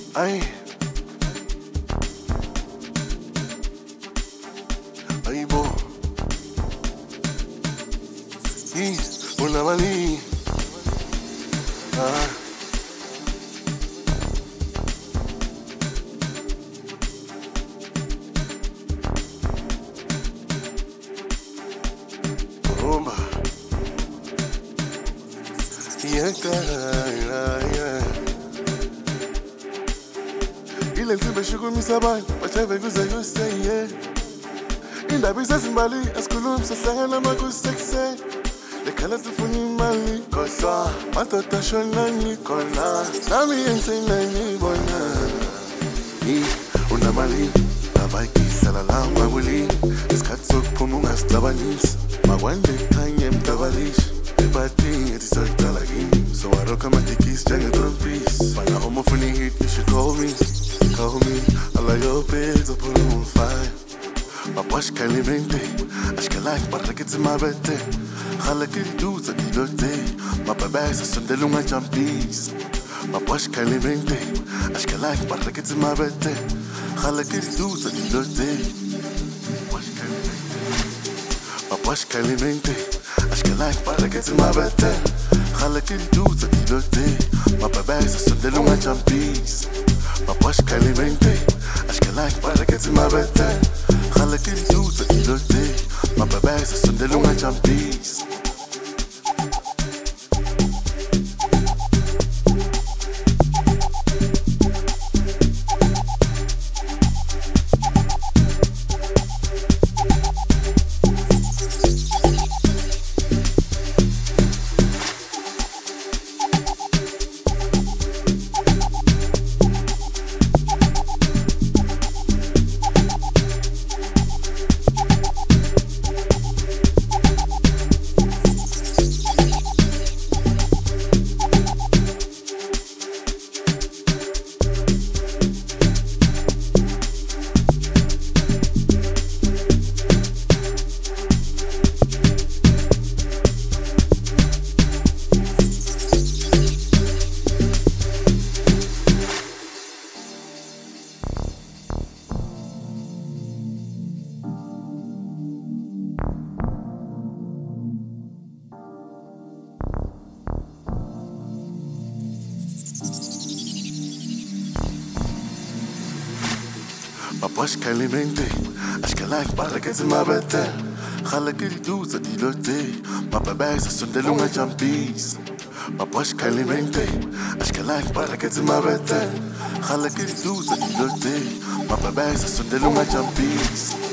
Ay, ay bo, una mali. Ah, rumba. Yeah, yeah. Ile nsimbe shukumisa abantu bajave kuze kuseye indaba isezimbali asikhulumi sihlangana makusekuseni lekhala sifuna imali kodwa madoda shonani khona nami engisengayibona unamali abayikisala la mabuli isikhathi sokuphuma ungasicabanisi makwande khanye emdabalisha ebhadini ethi soyiqala kini so warokha amadikisi njenge-trompis fana uma ufuna i-hit you should call me. I like your pics, I put them on fire. My bosh calimente, ashkalak, barrakets in my bete. Halakiri dudes, I did your day. My baba's a sundelunga jumpis. My bosh calimente, ashkalak, barrakets in my bete. Halakiri dudes, I did your day. My bosh calimente, ashkalak, barrakets in my bete. Halakiri dudes, I did your day. My baba's a sundelunga jumpis. My bosh calimente, ashkalak barrakets in my bedtime. Halakiri dudes at the day. My baba's a sundelunga jumpis. My bosh calimente, ashkalak barrakets in my bedtime. Halakiri dudes at the day. My baba's a sundelunga jumpis. My bosh calimente, ashkalak barrakets in my bedtime. Halakiri dudes at the day. My baba's a sundelunga jumpis.